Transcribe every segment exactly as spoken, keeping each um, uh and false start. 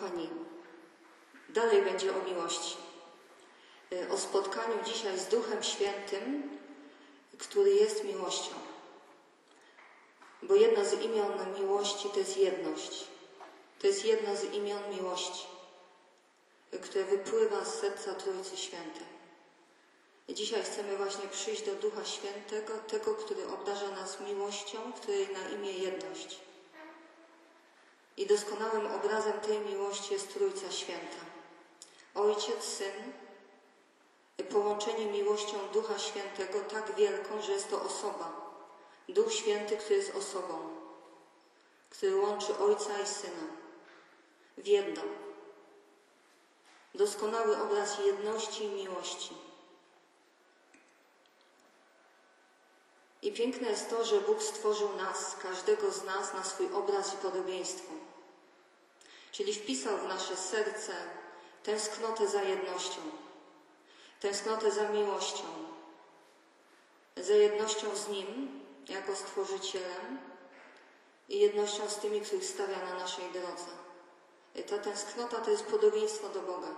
Kochani, dalej będzie o miłości. O spotkaniu dzisiaj z Duchem Świętym, który jest miłością. Bo jedno z imion miłości to jest jedność. To jest jedno z imion miłości, które wypływa z serca Trójcy Świętej. I dzisiaj chcemy właśnie przyjść do Ducha Świętego, tego, który obdarza nas miłością, której na imię jedność. I doskonałym obrazem tej miłości jest Trójca Święta. Ojciec, Syn, połączeni miłością Ducha Świętego tak wielką, że jest to osoba. Duch Święty, który jest osobą, który łączy Ojca i Syna w jedno. Doskonały obraz jedności i miłości. I piękne jest to, że Bóg stworzył nas, każdego z nas, na swój obraz i podobieństwo. Czyli wpisał w nasze serce tęsknotę za jednością, tęsknotę za miłością, za jednością z Nim, jako Stworzycielem i jednością z tymi, których stawia na naszej drodze. I ta tęsknota to jest podobieństwo do Boga.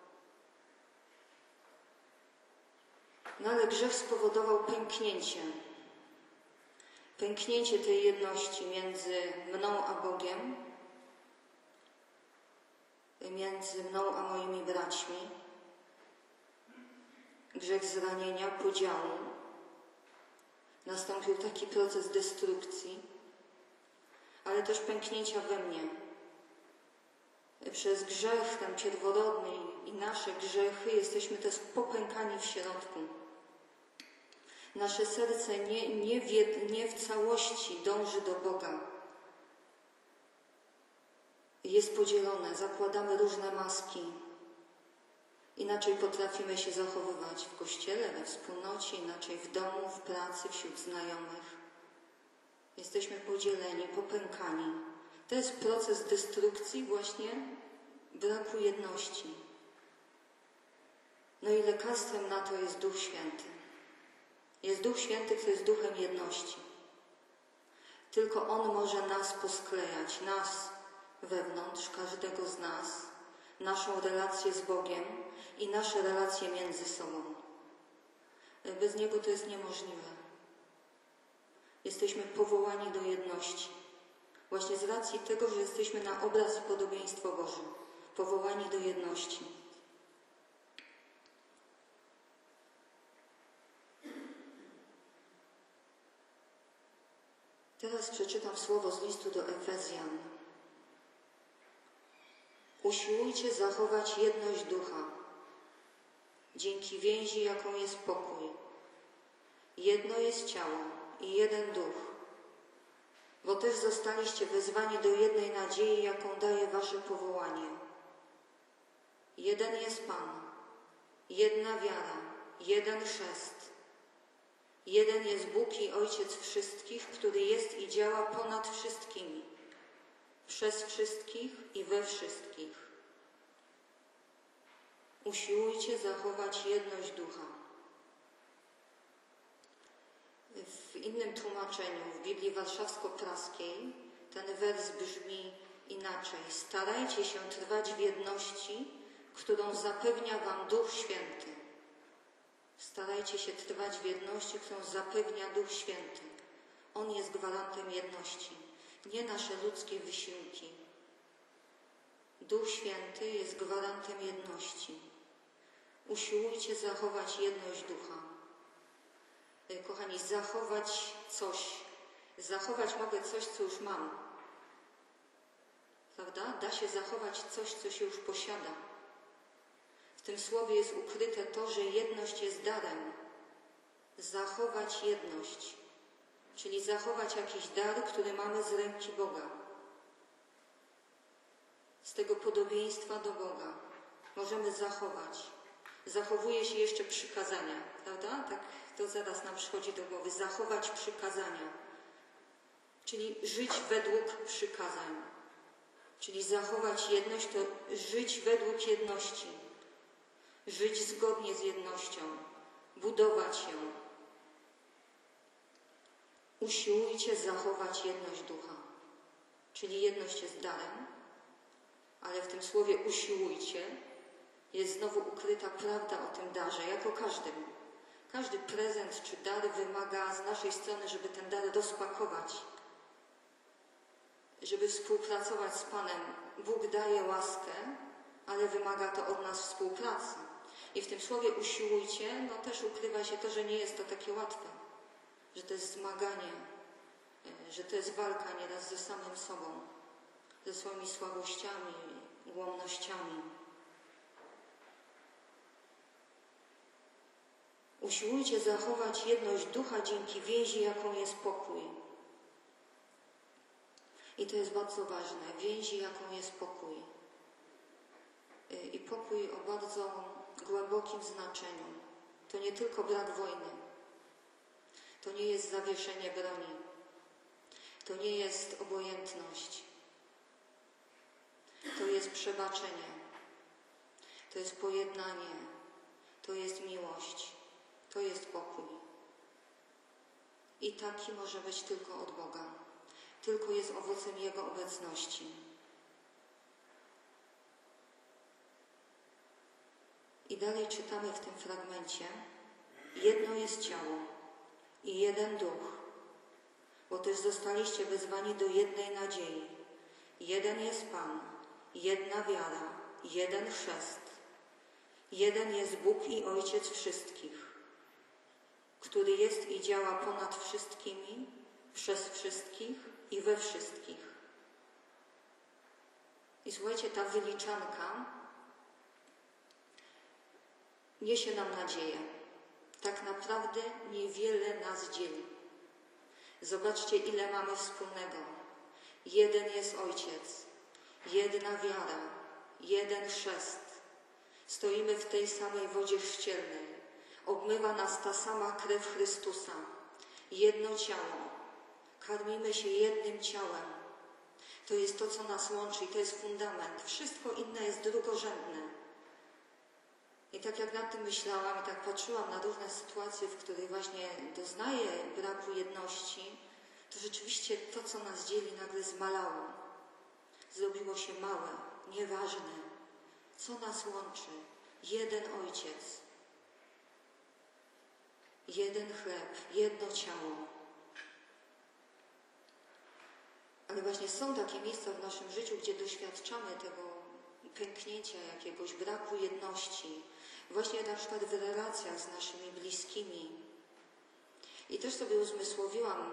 No ale grzech spowodował pęknięcie. Pęknięcie tej jedności między mną a Bogiem, między mną a moimi braćmi. Grzech zranienia, podziału. Nastąpił taki proces destrukcji, ale też pęknięcia we mnie. Przez grzech ten pierworodny i nasze grzechy jesteśmy też popękani w środku. Nasze serce nie, nie, w, nie w całości dąży do Boga. Jest podzielone, zakładamy różne maski. Inaczej potrafimy się zachowywać w kościele, we wspólnocie, inaczej w domu, w pracy, wśród znajomych. Jesteśmy podzieleni, popękani. To jest proces destrukcji właśnie braku jedności. No i lekarstwem na to jest Duch Święty. Jest Duch Święty, który jest duchem jedności. Tylko On może nas posklejać, nas wewnątrz, każdego z nas, naszą relację z Bogiem i nasze relacje między sobą. Bez Niego to jest niemożliwe. Jesteśmy powołani do jedności. Właśnie z racji tego, że jesteśmy na obraz i podobieństwo Boże. Powołani do jedności. Teraz przeczytam słowo z listu do Efezjan. Usiłujcie zachować jedność ducha, dzięki więzi, jaką jest pokój. Jedno jest ciało i jeden duch, bo też zostaliście wezwani do jednej nadziei, jaką daje wasze powołanie. Jeden jest Pan, jedna wiara, jeden chrzest. Jeden jest Bóg i Ojciec wszystkich, który jest i działa ponad wszystkimi, przez wszystkich i we wszystkich. Usiłujcie zachować jedność ducha. W innym tłumaczeniu, w Biblii Warszawsko-Praskiej, ten wers brzmi inaczej. Starajcie się trwać w jedności, którą zapewnia wam Duch Święty. Starajcie się trwać w jedności, którą zapewnia Duch Święty. On jest gwarantem jedności, nie nasze ludzkie wysiłki. Duch Święty jest gwarantem jedności. Usiłujcie zachować jedność ducha. Kochani, zachować coś. Zachować mogę coś, co już mam. Prawda? Da się zachować coś, co się już posiada. W tym słowie jest ukryte to, że jedność jest darem. Zachować jedność, czyli zachować jakiś dar, który mamy z ręki Boga. Z tego podobieństwa do Boga możemy zachować. Zachowuje się jeszcze przykazania, prawda? Tak to zaraz nam przychodzi do głowy. Zachować przykazania, czyli żyć według przykazań. Czyli zachować jedność to żyć według jedności. Żyć zgodnie z jednością, budować ją. Usiłujcie zachować jedność ducha, czyli jedność jest darem, Ale w tym słowie usiłujcie jest znowu ukryta prawda o tym darze, jako każdym. Każdy prezent czy dar wymaga z naszej strony, żeby ten dar rozpakować, żeby współpracować z Panem. Bóg daje łaskę, ale wymaga to od nas współpracy. I w tym słowie usiłujcie, no też ukrywa się to, że nie jest to takie łatwe, że to jest zmaganie, że to jest walka nieraz ze samym sobą, ze swoimi słabościami, ułomnościami. Usiłujcie zachować jedność ducha dzięki więzi, jaką jest pokój. I to jest bardzo ważne, więzi, jaką jest pokój. I pokój o bardzo głębokim znaczeniu. To nie tylko brak wojny. To nie jest zawieszenie broni. To nie jest obojętność. To jest przebaczenie. To jest pojednanie. To jest miłość. To jest pokój. I taki może być tylko od Boga. Tylko jest owocem Jego obecności. I dalej czytamy w tym fragmencie: jedno jest ciało i jeden duch, bo też zostaliście wezwani do jednej nadziei. Jeden jest Pan, jedna wiara, jeden chrzest. Jeden jest Bóg i Ojciec wszystkich, który jest i działa ponad wszystkimi, przez wszystkich i we wszystkich. I słuchajcie, ta wyliczanka niesie nam nadzieję. Tak naprawdę niewiele nas dzieli. Zobaczcie, ile mamy wspólnego. Jeden jest Ojciec, jedna wiara, jeden chrzest. Stoimy w tej samej wodzie chrzcielnej. Obmywa nas ta sama krew Chrystusa. Jedno ciało. Karmimy się jednym ciałem. To jest to, co nas łączy i to jest fundament. Wszystko inne jest drugorzędne. I tak jak nad tym myślałam i tak patrzyłam na różne sytuacje, w których właśnie doznaję braku jedności, to rzeczywiście to, co nas dzieli, nagle zmalało. Zrobiło się małe, nieważne. Co nas łączy? Jeden Ojciec. Jeden chleb, jedno ciało. Ale właśnie są takie miejsca w naszym życiu, gdzie doświadczamy tego pęknięcia, jakiegoś braku jedności. Właśnie na przykład w relacjach z naszymi bliskimi. I też sobie uzmysłowiłam,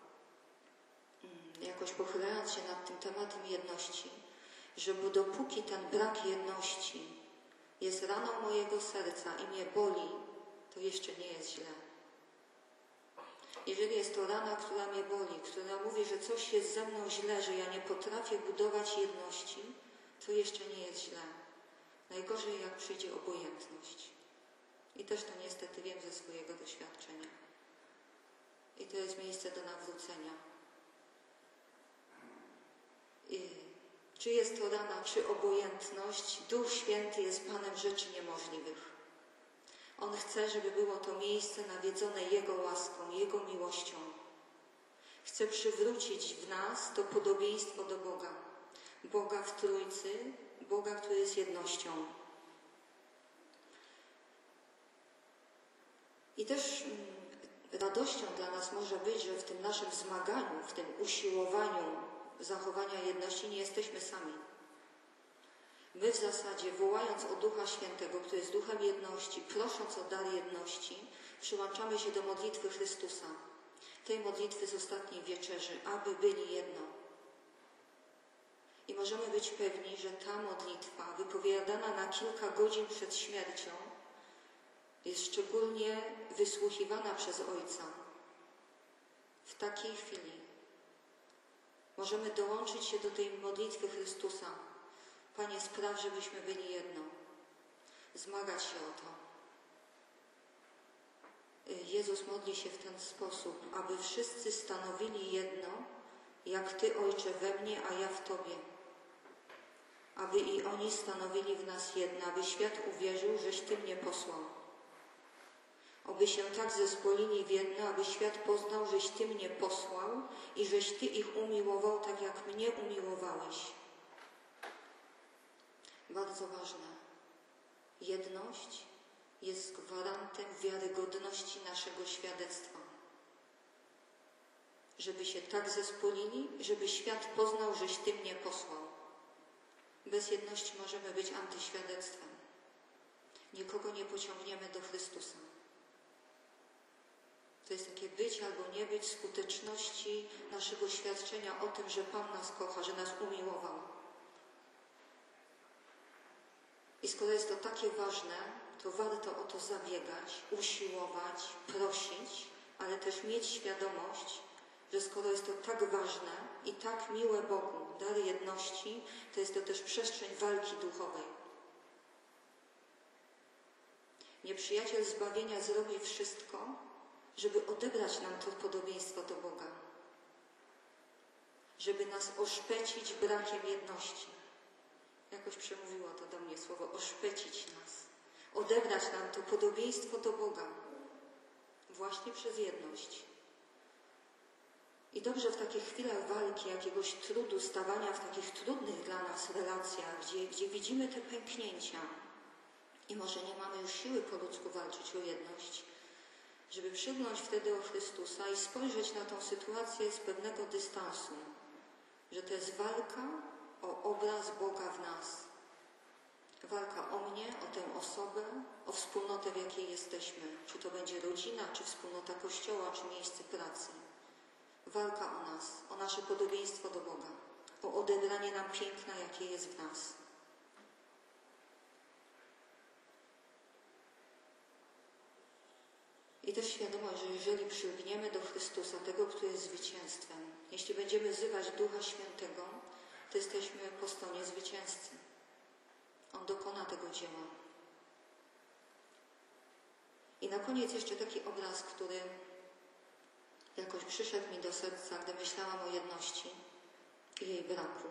jakoś pochylając się nad tym tematem jedności, że bo dopóki ten brak jedności jest raną mojego serca i mnie boli, to jeszcze nie jest źle. Jeżeli jest to rana, która mnie boli, która mówi, że coś jest ze mną źle, że ja nie potrafię budować jedności, to jeszcze nie jest źle. Najgorzej, jak przyjdzie obojętność. I też to niestety wiem ze swojego doświadczenia. I to jest miejsce do nawrócenia. I czy jest to rana, czy obojętność, Duch Święty jest Panem rzeczy niemożliwych. On chce, żeby było to miejsce nawiedzone Jego łaską, Jego miłością. Chce przywrócić w nas to podobieństwo do Boga. Boga w Trójcy, Boga, który jest jednością. I też mm, radością dla nas może być, że w tym naszym zmaganiu, w tym usiłowaniu zachowania jedności nie jesteśmy sami. My w zasadzie, wołając o Ducha Świętego, który jest Duchem jedności, prosząc o dar jedności, przyłączamy się do modlitwy Chrystusa, tej modlitwy z ostatniej wieczerzy, aby byli jedno. I możemy być pewni, że ta modlitwa, wypowiadana na kilka godzin przed śmiercią, jest szczególnie wysłuchiwana przez Ojca. W takiej chwili możemy dołączyć się do tej modlitwy Chrystusa. Panie, spraw, żebyśmy byli jedno. Zmagać się o to. Jezus modli się w ten sposób, aby wszyscy stanowili jedno, jak Ty, Ojcze, we mnie, a ja w Tobie. Aby i oni stanowili w nas jedno, aby świat uwierzył, żeś Ty mnie posłał. Oby się tak zespolili w jedno, aby świat poznał, żeś Ty mnie posłał i żeś Ty ich umiłował, tak jak mnie umiłowałeś. bardzo ważne. Jedność jest gwarantem wiarygodności naszego świadectwa. Żeby się tak zespolili, żeby świat poznał, żeś Ty mnie posłał. Bez jedności możemy być antyświadectwem. Nikogo nie pociągniemy do Chrystusa. To jest takie być albo nie być skuteczności naszego świadczenia o tym, że Pan nas kocha, że nas umiłował. I skoro jest to takie ważne, to warto o to zabiegać, usiłować, prosić, ale też mieć świadomość, że skoro jest to tak ważne i tak miłe Bogu, dar jedności, to jest to też przestrzeń walki duchowej. Nieprzyjaciel zbawienia zrobi wszystko, żeby odebrać nam to podobieństwo do Boga. Żeby nas oszpecić brakiem jedności. Jakoś przemówiło to do mnie słowo oszpecić nas. Odebrać nam to podobieństwo do Boga. Właśnie przez jedność. I dobrze w takich chwilach walki, jakiegoś trudu, stawania w takich trudnych dla nas relacjach, gdzie, gdzie widzimy te pęknięcia i może nie mamy już siły po ludzku walczyć o jedność, żeby przygnąć wtedy o Chrystusa i spojrzeć na tą sytuację z pewnego dystansu, że to jest walka o obraz Boga w nas. Walka o mnie, o tę osobę, o wspólnotę, w jakiej jesteśmy. Czy to będzie rodzina, czy wspólnota Kościoła, czy miejsce pracy. Walka o nas, o nasze podobieństwo do Boga, o odebranie nam piękna, jakie jest w nas. I też świadomość, że jeżeli przylgniemy do Chrystusa, tego, który jest zwycięstwem, jeśli będziemy wzywać Ducha Świętego, to jesteśmy po stronie zwycięzcy. On dokona tego dzieła. I na koniec jeszcze taki obraz, który jakoś przyszedł mi do serca, gdy myślałam o jedności i jej braku.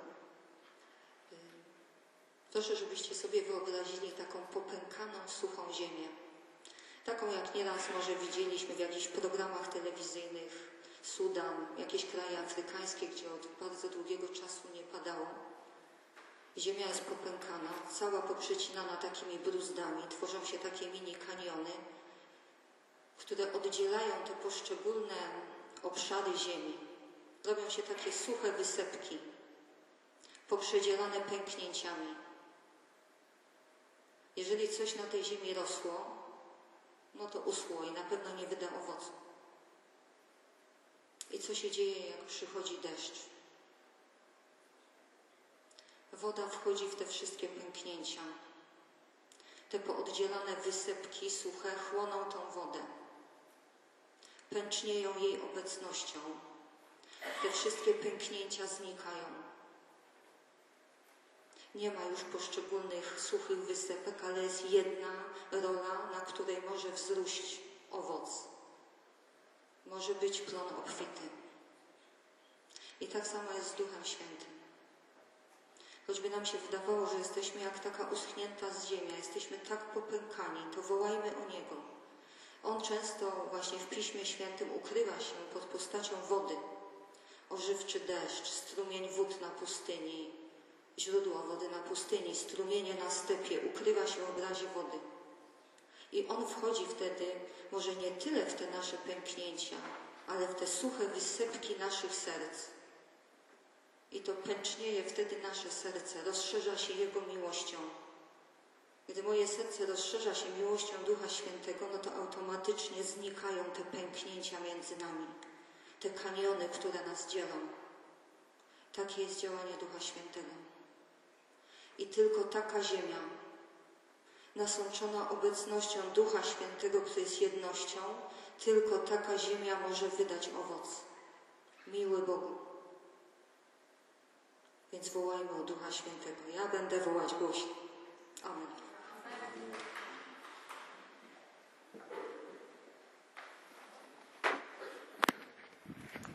Proszę, żebyście sobie wyobrazili taką popękaną, suchą ziemię. Taką, jak nieraz może widzieliśmy w jakichś programach telewizyjnych, Sudan, jakieś kraje afrykańskie, gdzie od bardzo długiego czasu nie padało. Ziemia jest popękana, cała poprzecinana takimi bruzdami, tworzą się takie mini kaniony, które oddzielają te poszczególne obszary ziemi. Robią się takie suche wysepki, poprzedzielane pęknięciami. Jeżeli coś na tej ziemi rosło, no to uschło i na pewno nie wyda owocu. I co się dzieje, jak przychodzi deszcz? Woda wchodzi w te wszystkie pęknięcia. Te pooddzielane wysepki suche chłoną tą wodę. Pęcznieją jej obecnością. Te wszystkie pęknięcia znikają. Nie ma już poszczególnych suchych wysepek, ale jest jedna rola, na której może wzrósć owoc. Może być plon obfity. I tak samo jest z Duchem Świętym. Choćby nam się wydawało, że jesteśmy jak taka uschnięta z ziemia, jesteśmy tak popękani, to wołajmy o Niego. On często właśnie w Piśmie Świętym ukrywa się pod postacią wody. Ożywczy deszcz, strumień wód na pustyni, źródło wody na pustyni, strumienie na stepie, ukrywa się w obrazie wody. I On wchodzi wtedy może nie tyle w te nasze pęknięcia, ale w te suche wysepki naszych serc. I to pęcznieje wtedy nasze serce, rozszerza się Jego miłością. Gdy moje serce rozszerza się miłością Ducha Świętego, no to automatycznie znikają te pęknięcia między nami, te kaniony, które nas dzielą. Takie jest działanie Ducha Świętego. I tylko taka ziemia, nasączona obecnością Ducha Świętego, który jest jednością, tylko taka ziemia może wydać owoc. Miły Bogu. Więc wołajmy o Ducha Świętego. Ja będę wołać głośno. Amen.